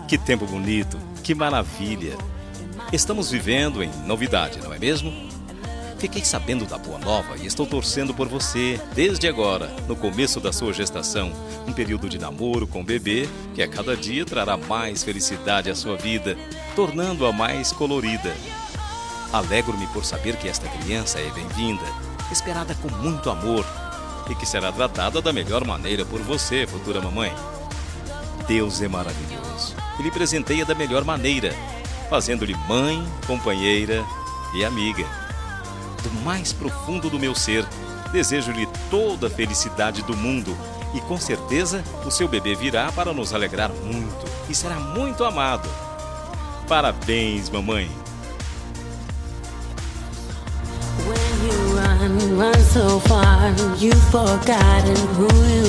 Que tempo bonito, que maravilha. Estamos vivendo em novidade, não é mesmo? Fiquei sabendo da boa nova e estou torcendo por você desde agora, no começo da sua gestação, um período de namoro com o bebê que a cada dia trará mais felicidade à sua vida, tornando-a mais colorida. Alegro-me por saber que esta criança é bem-vinda, esperada com muito amor e que será tratada da melhor maneira por você, futura mamãe. Deus é maravilhoso e lhe presenteia da melhor maneira, fazendo-lhe mãe, companheira e amiga. Do mais profundo do meu ser, desejo-lhe toda a felicidade do mundo e com certeza o seu bebê virá para nos alegrar muito e será muito amado. Parabéns, mamãe! When you run so far, you've forgotten who you